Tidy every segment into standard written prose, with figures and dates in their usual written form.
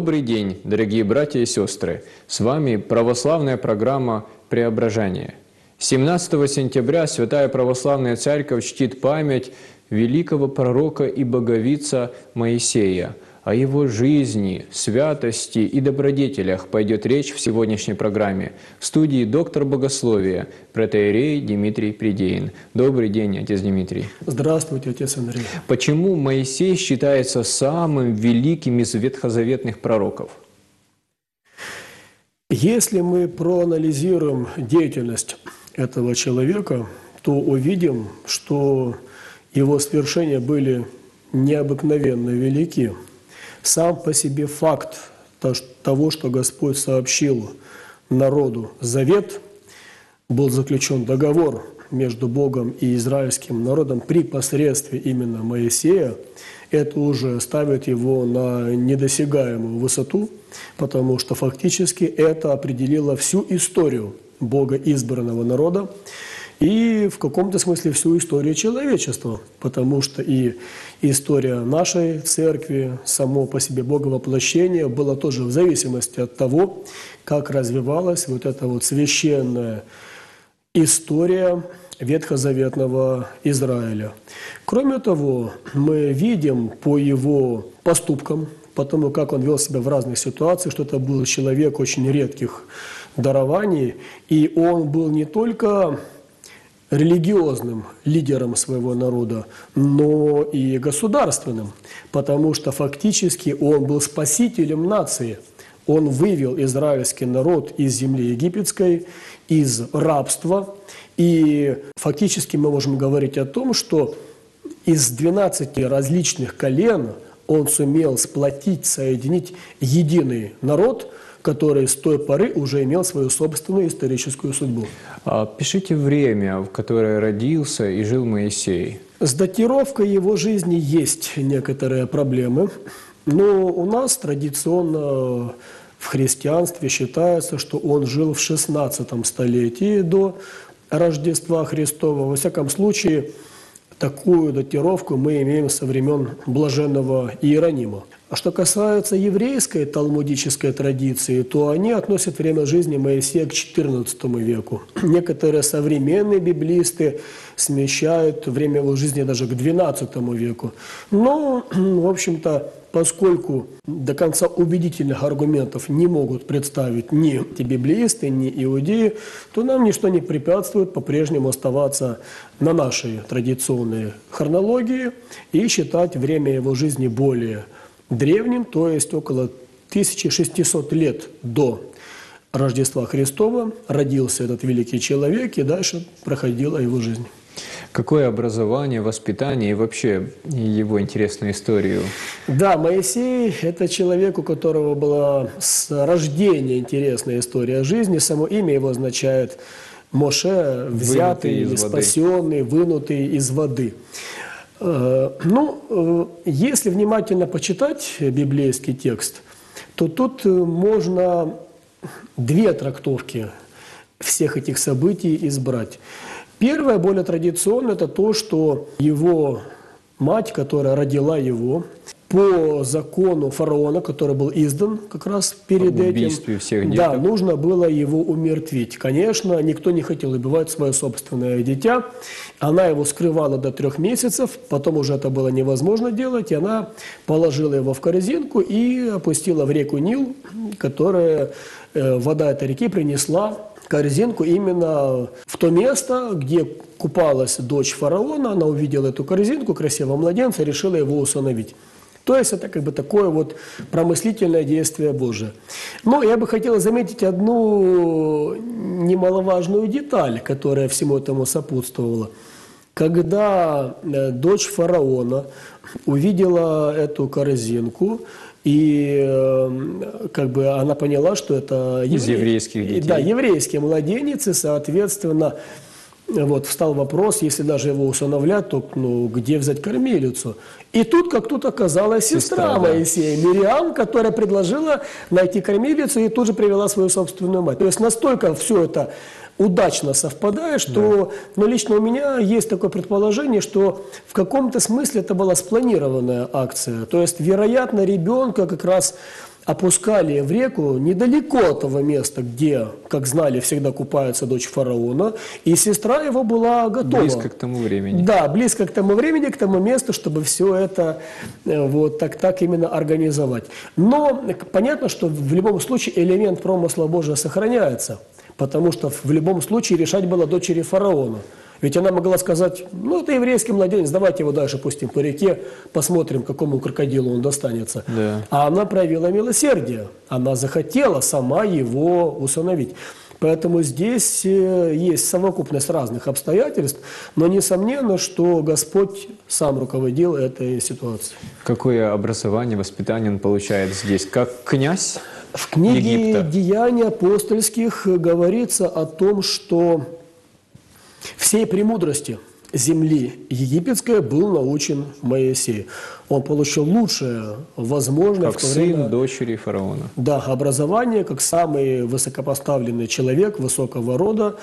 Добрый день, дорогие братья и сестры! С вами православная программа «Преображение». 17 сентября Святая Православная Церковь чтит память великого пророка и боговица Моисея. О его жизни, святости и добродетелях пойдет речь в сегодняшней программе. В студии доктор богословия, протоиерей Дмитрий Придеин. Добрый день, отец Дмитрий. Здравствуйте, отец Андрей. Почему Моисей считается самым великим из ветхозаветных пророков? Если мы проанализируем деятельность этого человека, то увидим, что его свершения были необыкновенно велики. Сам по себе факт того, что Господь сообщил народу завет, был заключен договор между Богом и израильским народом при посредстве именно Моисея, это уже ставит его на недосягаемую высоту, потому что фактически это определило всю историю Бога избранного народа и в каком-то смысле всю историю человечества, потому что и история нашей церкви, само по себе боговоплощение было тоже в зависимости от того, как развивалась вот эта вот священная история ветхозаветного Израиля. Кроме того, мы видим по его поступкам, по тому, как он вел себя в разных ситуациях, что это был человек очень редких дарований, и он был не только религиозным лидером своего народа, но и государственным, потому что фактически он был спасителем нации. Он вывел израильский народ из земли египетской, из рабства, и фактически мы можем говорить о том, что из 12 различных колен он сумел сплотить, соединить единый народ, который с той поры уже имел свою собственную историческую судьбу. Пишите время, в которое родился и жил Моисей. С датировкой его жизни есть некоторые проблемы, но у нас традиционно в христианстве считается, что он жил в 16 столетии до Рождества Христова. Во всяком случае, такую датировку мы имеем со времен блаженного Иеронима. А что касается еврейской талмудической традиции, то они относят время жизни Моисея к XIV веку. Некоторые современные библисты смещают время его жизни даже к XII веку. Но, в общем-то, поскольку до конца убедительных аргументов не могут представить ни те библеисты, ни иудеи, то нам ничто не препятствует по-прежнему оставаться на нашей традиционной хронологии и считать время его жизни более древним, то есть около 1600 лет до Рождества Христова родился этот великий человек, и дальше проходила его жизнь. Какое образование, воспитание и вообще его интересную историю? Да, Моисей – это человек, у которого была с рождения интересная история жизни. Само имя его означает «Моше», взятый или спасенный, вынутый из воды. Если внимательно почитать библейский текст, то тут можно две трактовки всех этих событий избрать. Первое, более традиционное, это то, что его мать, которая родила его, по закону фараона, который был издан как раз перед этим, всех деток. Да, нужно было его умертвить. Конечно, никто не хотел убивать свое собственное дитя. Она его скрывала до 3 месяцев, потом уже это было невозможно делать, и она положила его в корзинку и опустила в реку Нил, которая, вода этой реки принесла корзинку именно в то место, где купалась дочь фараона. Она увидела эту корзинку, красивого младенца, решила его усыновить. То есть это как бы такое вот промыслительное действие Божие. Но я бы хотел заметить одну немаловажную деталь, которая всему этому сопутствовала. Когда дочь фараона увидела эту корзинку, и как бы она поняла, что это из еврейских детей. Да, еврейские младенцы, соответственно, вот встал вопрос, если даже его усыновлять, то где взять кормилицу? И тут, как тут оказалась сестра Моисея, Мириам, которая предложила найти кормилицу и тут же привела свою собственную мать. То есть настолько все это удачно совпадает, что лично у меня есть такое предположение, что в каком-то смысле это была спланированная акция. То есть, вероятно, ребенка как раз опускали в реку недалеко от того места, где, как знали, всегда купается дочь фараона, и сестра его была готова. Близко к тому времени. Да, близко к тому времени, к тому месту, чтобы все это вот так именно организовать. Но понятно, что в любом случае элемент промысла Божия сохраняется, потому что в любом случае решать было дочери фараона. Ведь она могла сказать, ну, это еврейский младенец, давайте его дальше пустим по реке, посмотрим, какому крокодилу он достанется. Да. А она проявила милосердие, она захотела сама его усыновить. Поэтому здесь есть совокупность разных обстоятельств, но несомненно, что Господь сам руководил этой ситуацией. Какое образование, воспитание он получает здесь? Как князь В книге Египта? «Деяний апостольских» говорится о том, что всей премудрости земли египетской был научен Моисей. Он получил лучшее возможное Как в то время, сын дочери фараона. да, образование, как самый высокопоставленный человек высокого рода.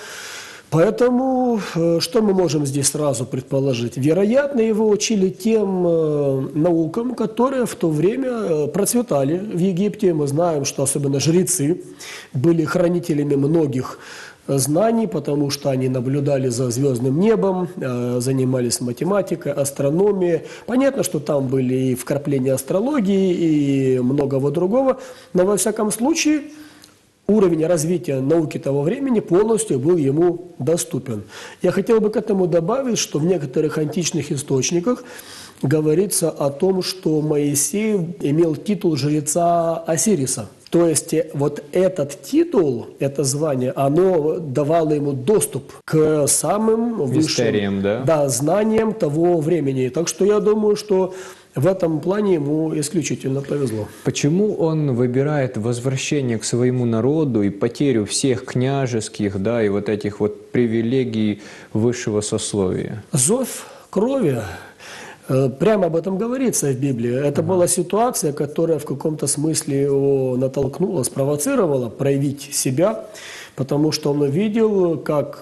Поэтому что мы можем здесь сразу предположить? Вероятно, его учили тем наукам, которые в то время процветали в Египте. Мы знаем, что особенно жрецы были хранителями многих знаний, потому что они наблюдали за звездным небом, занимались математикой, астрономией. Понятно, что там были и вкрапления астрологии, и многого другого, но во всяком случае уровень развития науки того времени полностью был ему доступен. Я хотел бы к этому добавить, что в некоторых античных источниках говорится о том, что Моисей имел титул жреца Осириса. То есть вот этот титул, это звание, оно давало ему доступ к самым высшим Мистериям, да? знаниям того времени. Так что я думаю, что в этом плане ему исключительно повезло. Почему он выбирает возвращение к своему народу и потерю всех княжеских, да, и вот этих вот привилегий высшего сословия? Зов крови. Прямо об этом говорится в Библии. Это была ситуация, которая в каком-то смысле его натолкнула, спровоцировала проявить себя, потому что он увидел, как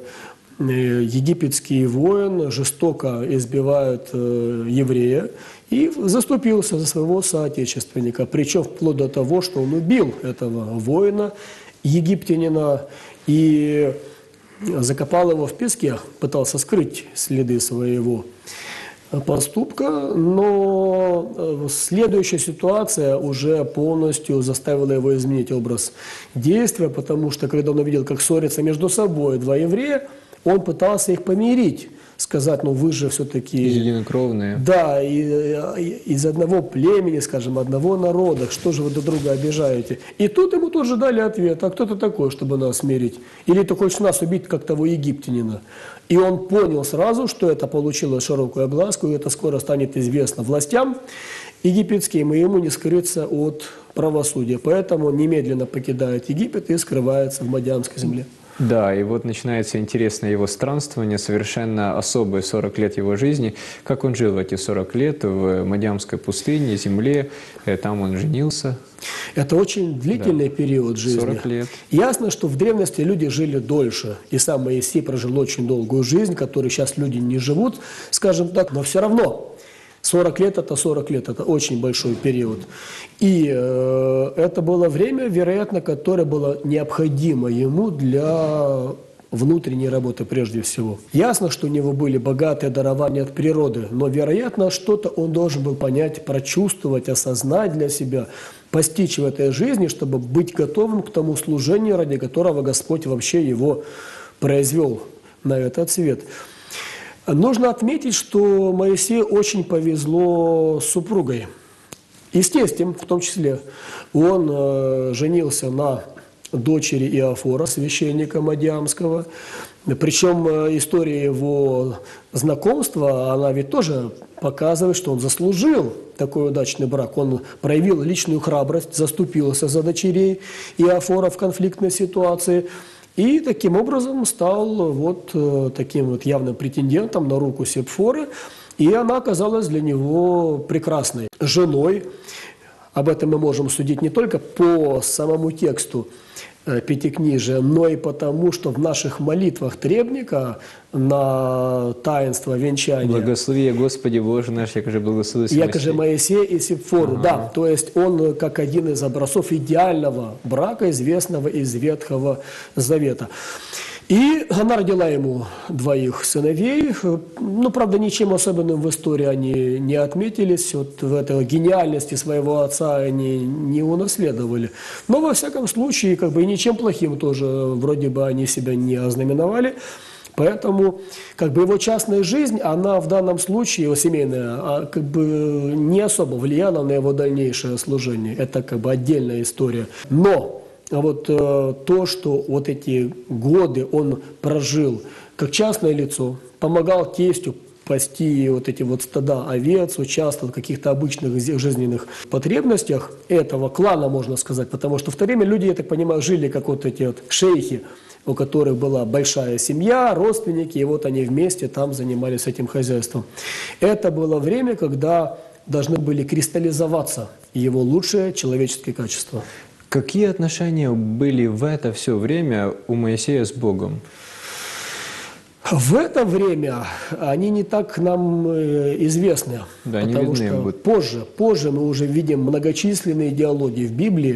египетский воин жестоко избивает еврея и заступился за своего соотечественника. Причем вплоть до того, что он убил этого воина, египтянина, и закопал его в песке, пытался скрыть следы своего поступка, но следующая ситуация уже полностью заставила его изменить образ действия, потому что когда он увидел, как ссорятся между собой два еврея, он пытался их помирить, сказать, ну вы же все-таки... Единокровные. Да, из одного племени, скажем, одного народа, что же вы друг друга обижаете? И тут ему тут же дали ответ, а кто ты такой, чтобы нас смирить? Или ты хочешь нас убить, как того египтянина? И он понял сразу, что это получило широкую огласку, и это скоро станет известно властям египетским, и ему не скрыться от правосудия. Поэтому он немедленно покидает Египет и скрывается в Мадиамской земле. Да, и вот начинается интересное его странствование, совершенно особые 40 лет его жизни. Как он жил в эти 40 лет в Мадиамской пустыне, земле, там он женился. Это очень длительный период жизни. 40 лет. Ясно, что в древности люди жили дольше. И сам Моисей прожил очень долгую жизнь, которой сейчас люди не живут, скажем так, но все равно 40 лет – это 40 лет, это очень большой период. И это было время, вероятно, которое было необходимо ему для внутренней работы прежде всего. Ясно, что у него были богатые дарования от природы, но, вероятно, что-то он должен был понять, прочувствовать, осознать для себя, постичь в этой жизни, чтобы быть готовым к тому служению, ради которого Господь вообще его произвел на этот свет. Нужно отметить, что Моисею очень повезло с супругой. И с тестем, в том числе. Он женился на дочери Иофора, священника Мадиамского. Причем история его знакомства, она ведь тоже показывает, что он заслужил такой удачный брак. Он проявил личную храбрость, заступился за дочерей Иофора в конфликтной ситуации. И таким образом стал вот таким вот явным претендентом на руку Сепфоры. И она оказалась для него прекрасной женой. об этом мы можем судить не только по самому тексту Пятикнижия, но и потому, что в наших молитвах требника на таинство венчания Благослови, Господи Боже наш, яко же благослови яко же Моисея и Сепфору. Да, то есть он как один из образцов идеального брака, известного из Ветхого Завета. И она родила ему 2 сыновей. Ну, правда, ничем особенным в истории они не отметились. Вот в этой гениальности своего отца они не унаследовали. Но, во всяком случае, как бы и ничем плохим тоже вроде бы они себя не ознаменовали. Поэтому как бы его частная жизнь, она в данном случае, его семейная, как бы не особо влияла на его дальнейшее служение. Это как бы отдельная история. Но вот то, что вот эти годы он прожил как частное лицо, помогал тестю пасти вот эти вот стада овец, участвовал в каких-то обычных жизненных потребностях этого клана, можно сказать, потому что в то время люди, я так понимаю, жили как вот эти вот шейхи, у которых была большая семья, родственники, и вот они вместе там занимались этим хозяйством. Это было время, когда должны были кристаллизоваться его лучшие человеческие качества. Какие отношения были в это все время у Моисея с Богом? В это время они не так нам известны, Да, не потому видны что будут. позже мы уже видим многочисленные диалоги в Библии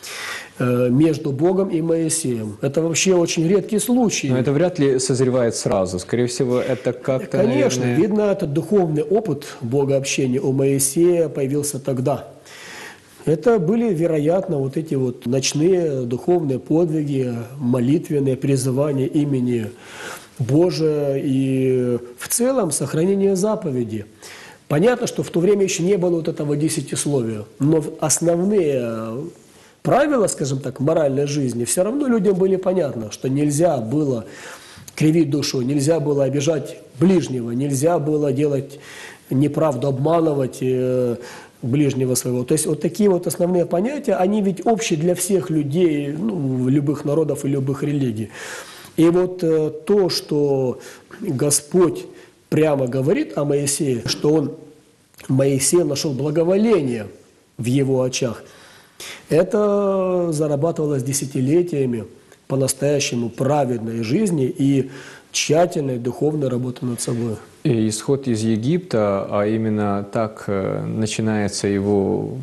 между Богом и Моисеем. Это вообще очень редкий случай. Но это вряд ли созревает сразу. Скорее всего, это как-то, Конечно, наверное... видно, этот духовный опыт богообщения у Моисея появился тогда. Это были, вероятно, вот эти вот ночные духовные подвиги, молитвенные призывания имени Божия и в целом сохранение заповеди. Понятно, что в то время еще не было вот этого десятисловия, но основные правила, скажем так, моральной жизни все равно людям были понятны, что нельзя было кривить душу, нельзя было обижать ближнего, нельзя было делать неправду, обманывать ближнего своего. То есть вот такие вот основные понятия, они ведь общие для всех людей, ну, любых народов и любых религий. И вот то, что Господь прямо говорит о Моисее, что Моисей нашел благоволение в его очах, это зарабатывалось десятилетиями по-настоящему праведной жизни и тщательной духовной работы над собой. И исход из Египта, а именно так начинается его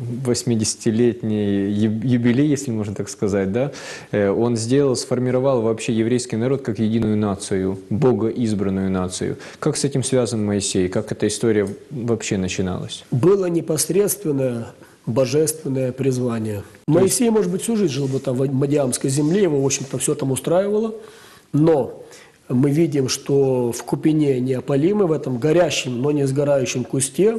80-летний юбилей, если можно так сказать, да? Он сформировал вообще еврейский народ как единую нацию, богоизбранную нацию. Как с этим связан Моисей? Как эта история вообще начиналась? Было непосредственное божественное призвание. Моисей, может быть, всю жизнь жил бы там в Мадиамской земле, его, в общем-то, все там устраивало, но мы видим, что в купине неопалимы, в этом горящем, но не сгорающем кусте,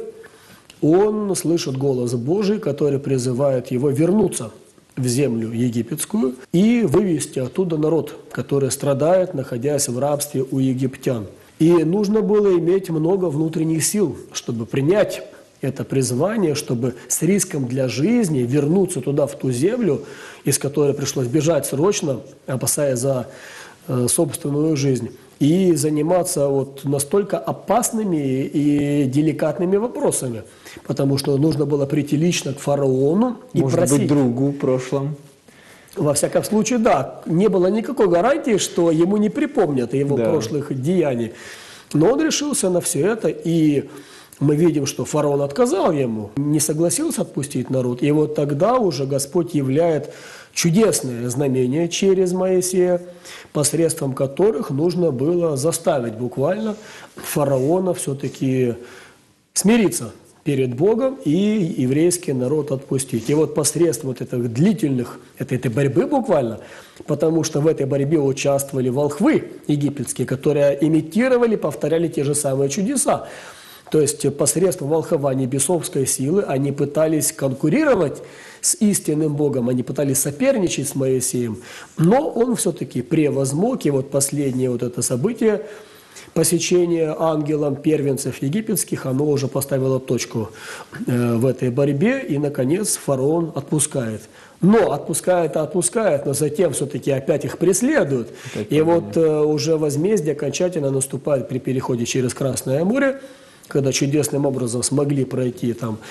он слышит голос Божий, который призывает его вернуться в землю египетскую и вывести оттуда народ, который страдает, находясь в рабстве у египтян. И нужно было иметь много внутренних сил, чтобы принять это призвание, чтобы с риском для жизни вернуться туда, в ту землю, из которой пришлось бежать срочно, опасаясь за собственную жизнь, и заниматься вот настолько опасными и деликатными вопросами, потому что нужно было прийти лично к фараону и Может просить. быть, другу в прошлом? Во всяком случае, да, не было никакой гарантии, что ему не припомнят его Да. прошлых деяний. Но он решился на все это, и мы видим, что фараон отказал ему, не согласился отпустить народ. И вот тогда уже Господь являет чудесное знамение через Моисея, посредством которых нужно было заставить буквально фараона все-таки смириться перед Богом и еврейский народ отпустить. И вот посредством вот этих длительных, этой борьбы буквально, потому что в этой борьбе участвовали волхвы египетские, которые имитировали, повторяли те же самые чудеса. То есть посредством волхования бесовской силы они пытались конкурировать с истинным Богом, они пытались соперничать с Моисеем, но он все-таки превозмог, и вот последнее вот это событие, посещение ангелом первенцев египетских, оно уже поставило точку в этой борьбе, и, наконец, фараон отпускает. Но отпускает, но затем все-таки опять их преследуют. И вот уже возмездие окончательно наступает при переходе через Красное море, когда чудесным образом смогли пройти там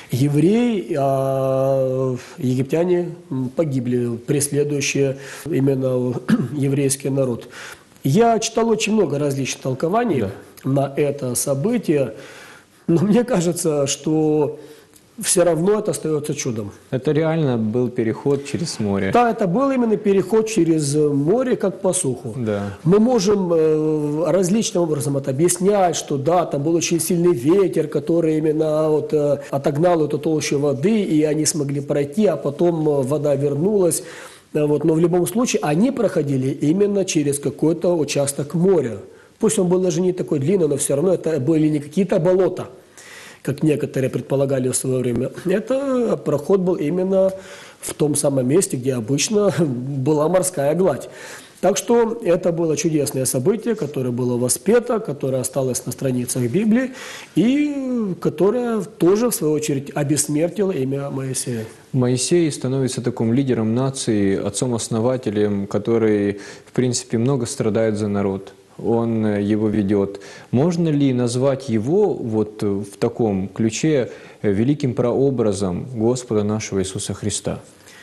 евреи, а египтяне погибли, преследующие именно еврейский народ. Я читал очень много различных толкований на это событие, но мне кажется, что все равно это остается чудом. Это реально был переход через море. Да, это был именно переход через море, как по суху. Да. Мы можем различным образом это объяснять, что да, там был очень сильный ветер, который именно вот, отогнал эту толщу воды, и они смогли пройти, а потом вода вернулась. Вот, но в любом случае они проходили именно через какой-то участок моря. Пусть он был даже не такой длинный, но все равно это были не какие-то болота, как некоторые предполагали в свое время. Это проход был именно в том самом месте, где обычно была морская гладь. Так что это было чудесное событие, которое было воспето, которое осталось на страницах Библии и которое тоже, в свою очередь, обессмертило имя Моисея. Моисей становится таким лидером нации, отцом-основателем, который, в принципе, много страдает за народ. Он его ведет. Можно ли назвать его вот в таком ключе великим прообразом Господа нашего Иисуса Христа?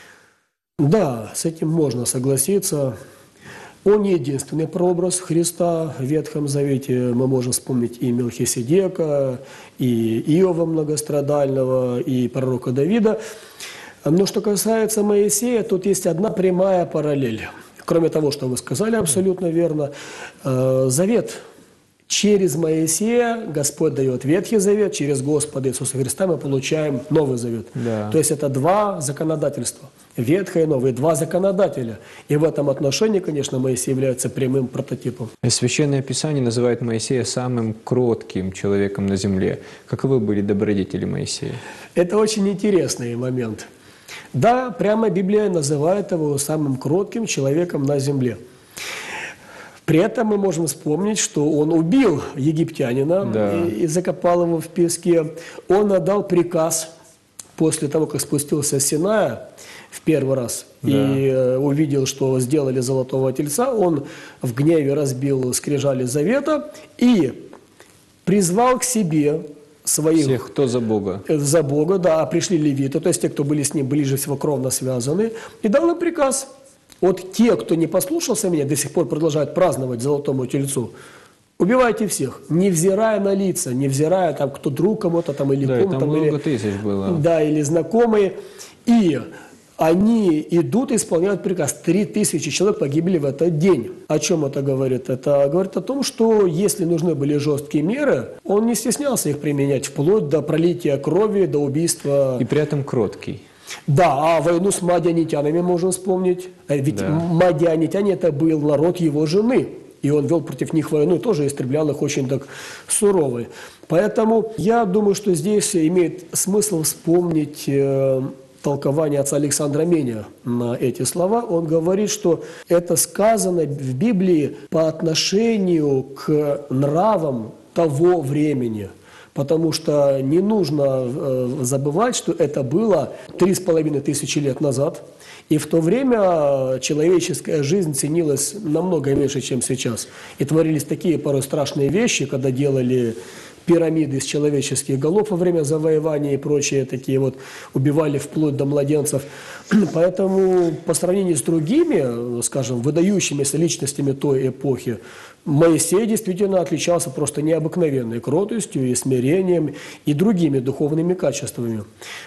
Да, с этим можно согласиться. Он не единственный прообраз Христа в Ветхом Завете. Мы можем вспомнить и Мелхиседека, и Иова многострадального, и пророка Давида. Но что касается Моисея, тут есть одна прямая параллель. Кроме того, что вы сказали абсолютно верно, завет через Моисея Господь дает Ветхий Завет, через Господа Иисуса Христа мы получаем Новый Завет. Да. То есть это два законодательства, Ветхое и Новое, два законодателя. И в этом отношении, конечно, Моисей является прямым прототипом. Священное Писание называет Моисея самым кротким человеком на земле. Каковы были добродетели Моисея? Это очень интересный момент. Да, прямо Библия называет его самым кротким человеком на земле. При этом мы можем вспомнить, что он убил египтянина и закопал его в песке. Он отдал приказ после того, как спустился с Синая в первый раз и увидел, что сделали золотого тельца. Он в гневе разбил скрижали завета и призвал к себе своих... Всех, кто за Бога. За Бога, да, пришли левиты, то есть те, кто были с ним ближе всего кровно связаны, и дал им приказ. Вот те, кто не послушался меня, до сих пор продолжают праздновать золотому тельцу, убивайте всех, невзирая на лица, невзирая, там, кто друг кому-то там, или Да, ком, там там, много или, тысяч было. Да, или знакомые. И они идут и исполняют приказ. 3000 человек погибли в этот день. О чем это говорит? Это говорит о том, что если нужны были жесткие меры, он не стеснялся их применять, вплоть до пролития крови, до убийства. И при этом кроткий. Да, а войну с мадианитянами можно вспомнить. Ведь мадианитяне – это был народ его жены. И он вел против них войну, тоже истреблял их очень так сурово. Поэтому я думаю, что здесь имеет смысл вспомнить толкование отца Александра Меня на эти слова. Он говорит, что это сказано в Библии по отношению к нравам того времени. Потому что не нужно забывать, что это было 3500 лет назад. И в то время человеческая жизнь ценилась намного меньше, чем сейчас. И творились такие порой страшные вещи, когда делали пирамиды из человеческих голов во время завоевания и прочие такие вот, убивали вплоть до младенцев. Поэтому по сравнению с другими, скажем, выдающимися личностями той эпохи, Моисей действительно отличался просто необыкновенной кротостью и смирением и другими духовными качествами.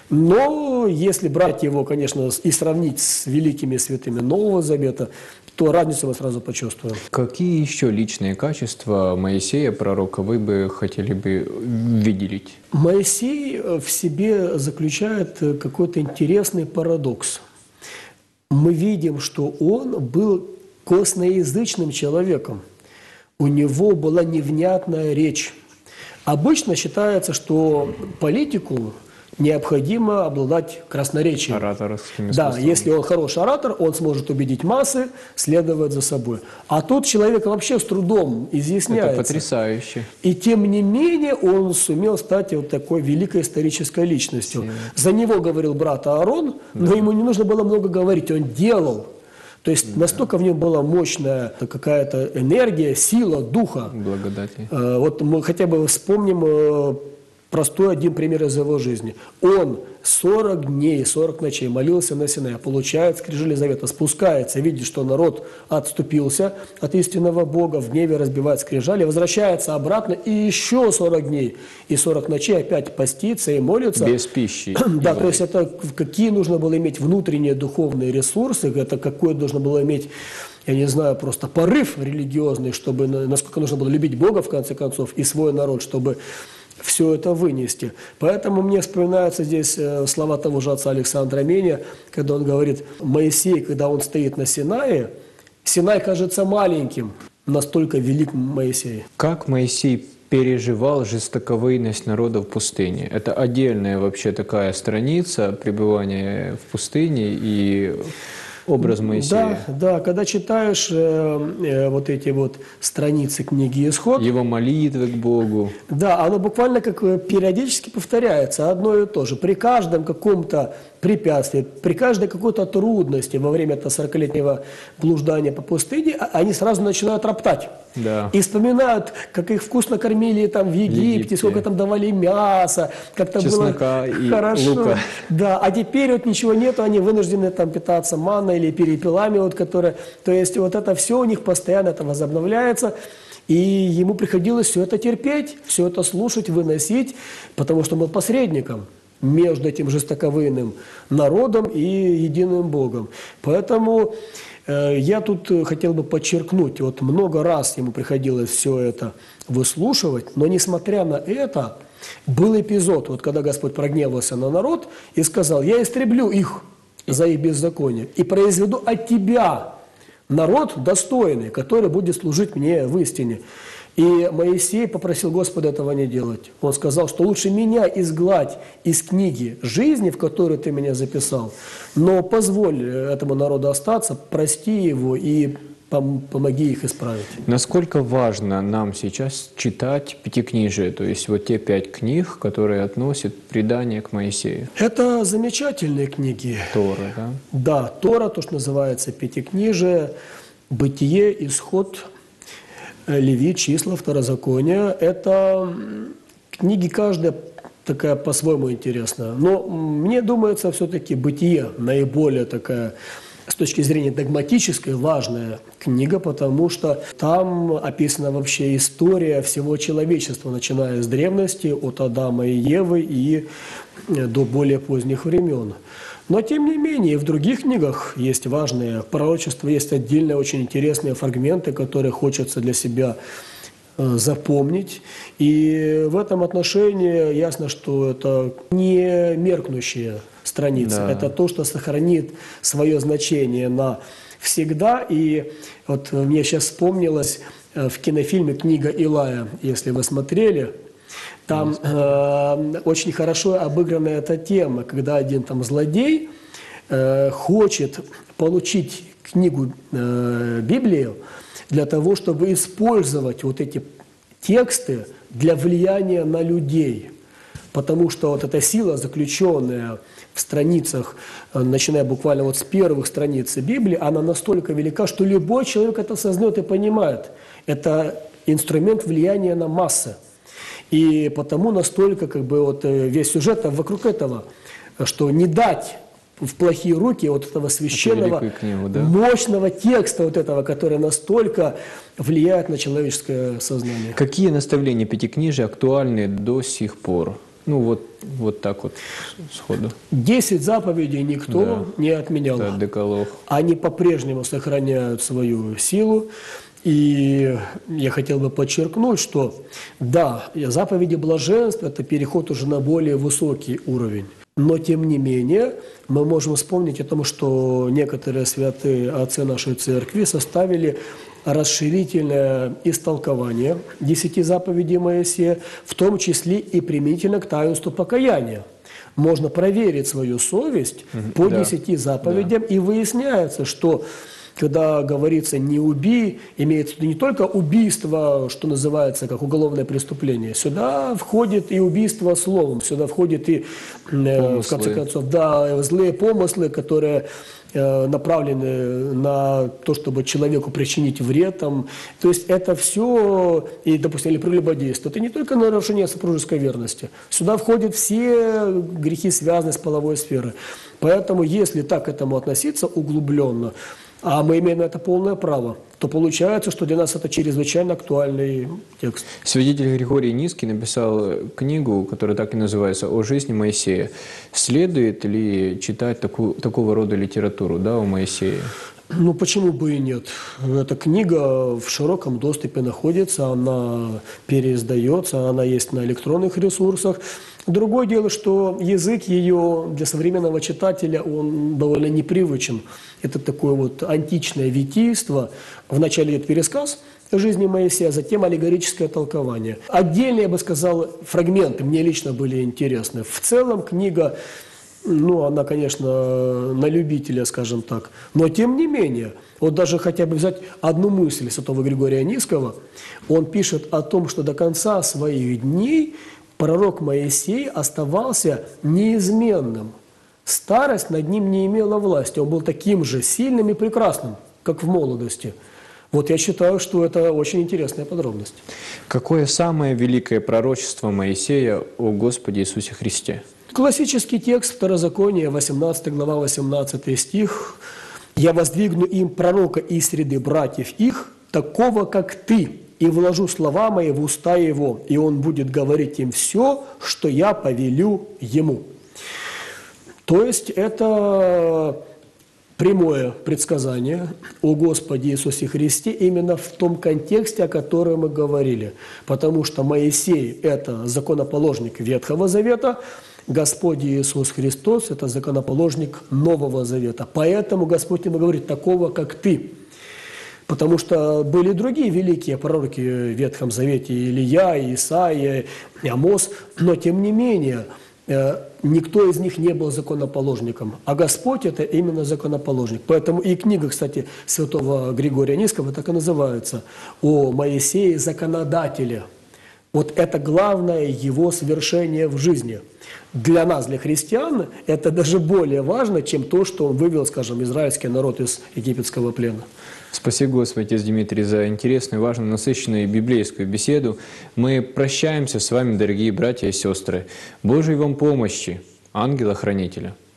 Но если брать его, конечно, и сравнить с великими святыми Нового Завета, то разницу мы сразу почувствуем. Какие еще личные качества Моисея, пророка, вы бы хотели бы выделить? Моисей в себе заключает какой-то интересный парадокс. Мы видим, что он был косноязычным человеком. У него была невнятная речь. Обычно считается, что политику необходимо обладать красноречием. Ораторским Да, искусством. если он хороший оратор, он сможет убедить массы, следовать за собой. А тут человек вообще с трудом изъясняется. Это потрясающе. И тем не менее он сумел стать вот такой великой исторической личностью. За него говорил брат Аарон, но ему не нужно было много говорить, он делал. То есть настолько в нем была мощная какая-то энергия, сила, духа. Благодати. Вот мы хотя бы вспомним простой один пример из его жизни. Он 40 дней, 40 ночей молился на Синае, получает скрижали завета, спускается, видит, что народ отступился от истинного Бога, в гневе разбивает скрижали, возвращается обратно и еще 40 дней и 40 ночей опять постится и молится. Без пищи. Да, то есть это какие нужно было иметь внутренние духовные ресурсы, это какой должно было иметь, я не знаю, просто порыв религиозный, чтобы, насколько нужно было любить Бога, в конце концов, и свой народ, чтобы все это вынести. Поэтому мне вспоминаются здесь слова того же отца Александра Меня, когда он говорит, Моисей, когда он стоит на Синае, Синай кажется маленьким, настолько велик Моисей. Как Моисей переживал жестоковыйность народа в пустыне? Это отдельная вообще такая страница пребывания в пустыне и образ Моисея. Да, когда читаешь вот эти вот страницы книги «Исход», его молитвы к Богу. да, оно буквально как периодически повторяется одно и то же. При каждом каком-то препятствии, при каждой какой-то трудности во время этого 40-летнего блуждания по пустыне, они сразу начинают роптать. Да. И вспоминают, как их вкусно кормили там в Египте, сколько там давали мяса, как-то было и хорошо. лука. Да, а теперь вот ничего нету, они вынуждены там питаться манной или перепелами, вот, которые, то есть вот это все у них постоянно это возобновляется. И ему приходилось все это терпеть, все это слушать, выносить, потому что он был посредником между этим жестоковыйным народом и единым Богом. Поэтому я тут хотел бы подчеркнуть, вот много раз ему приходилось все это выслушивать, но несмотря на это, был эпизод, вот когда Господь прогневался на народ и сказал, я истреблю их за их беззаконие и произведу от тебя народ достойный, который будет служить мне в истине. И Моисей попросил Господа этого не делать. Он сказал, что лучше меня изгнать из книги жизни, в которую ты меня записал, но позволь этому народу остаться, прости его и помоги их исправить. Насколько важно нам сейчас читать Пятикнижие, то есть вот те 5 книг, которые относят предание к Моисею? Это замечательные книги. Тора, да? Да, Тора, то, что называется Пятикнижие, Бытие, Исход, Левит, Числа, Второзаконие. Это книги каждая такая по-своему интересная. Но мне думается, все-таки Бытие наиболее такая с точки зрения догматической важная книга, потому что там описана вообще история всего человечества, начиная с древности, от Адама и Евы и до более поздних времен. Но, тем не менее, и в других книгах есть важные пророчества, есть отдельные очень интересные фрагменты, которые хочется для себя запомнить. И в этом отношении ясно, что это не меркнущие страницы. Да. Это то, что сохранит свое значение навсегда. И вот мне сейчас вспомнилось в кинофильме «Книга Илая», если вы смотрели, там очень хорошо обыграна эта тема, когда один там злодей хочет получить книгу Библию для того, чтобы использовать вот эти тексты для влияния на людей. Потому что вот эта сила, заключенная в страницах, начиная буквально вот с первых страниц Библии, она настолько велика, что любой человек это осознает и понимает. Это инструмент влияния на массы. И потому настолько как бы вот весь сюжет вокруг этого, что не дать в плохие руки вот этого священного, книгу, да? мощного текста вот этого, который настолько влияет на человеческое сознание. Какие наставления Пятикнижия актуальны до сих пор? Ну вот так вот сходу. 10 заповедей никто не отменял. Да, декалог. Они по-прежнему сохраняют свою силу. И я хотел бы подчеркнуть, что да, заповеди блаженства – это переход уже на более высокий уровень. Но, тем не менее, мы можем вспомнить о том, что некоторые святые отцы нашей церкви составили расширительное истолкование 10 заповедей Моисея, в том числе и применительно к таинству покаяния. Можно проверить свою совесть по 10 заповедям, и выясняется, что когда говорится «не убий», имеется в виду не только убийство, что называется, как уголовное преступление. Сюда входит и убийство словом, сюда входит и, в конце концов, да, злые помыслы, которые направлены на то, чтобы человеку причинить вред. Там. То есть это все, и, допустим, или прелюбодейство, это не только нарушение супружеской верности. Сюда входят все грехи, связанные с половой сферой. Поэтому, если так к этому относиться углубленно, а мы имеем на это полное право, то получается, что для нас это чрезвычайно актуальный текст. Святитель Григорий Низкий написал книгу, которая так и называется «О жизни Моисея». Следует ли читать такого рода литературу, да, о Моисее? Ну, почему бы и нет? Эта книга в широком доступе находится, она переиздается, она есть на электронных ресурсах. Другое дело, что язык ее для современного читателя, он довольно непривычен. Это такое вот античное витийство. Вначале идет пересказ жизни Моисея, затем аллегорическое толкование. Отдельно, я бы сказал, фрагменты мне лично были интересны. В целом книга, ну, она, конечно, на любителя, скажем так. Но, тем не менее, вот даже хотя бы взять одну мысль святого Григория Низкого, он пишет о том, что до конца своих дней пророк Моисей оставался неизменным. Старость над ним не имела власти. Он был таким же сильным и прекрасным, как в молодости. Вот я считаю, что это очень интересная подробность. Какое самое великое пророчество Моисея о Господе Иисусе Христе? Классический текст Второзакония, 18 глава, 18 стих. «Я воздвигну им пророка из среды братьев их, такого, как ты, и вложу слова мои в уста его, и он будет говорить им все, что я повелю ему». То есть это прямое предсказание о Господе Иисусе Христе именно в том контексте, о котором мы говорили. Потому что Моисей – это законоположник Ветхого Завета, Господь Иисус Христос – это законоположник Нового Завета. Поэтому Господь ему говорит «такого, как ты». Потому что были другие великие пророки в Ветхом Завете, Илия, Исаия, Амос, но тем не менее никто из них не был законоположником, а Господь – это именно законоположник. Поэтому и книга, кстати, святого Григория Низкого так и называется «О Моисее законодателе». Вот это главное его совершение в жизни. Для нас, для христиан, это даже более важно, чем то, что он вывел, скажем, израильский народ из египетского плена. Спасибо, Господи, Отец Дмитрий, за интересную, важную, насыщенную библейскую беседу. Мы прощаемся с вами, дорогие братья и сестры. Божьей вам помощи, ангела-хранителя.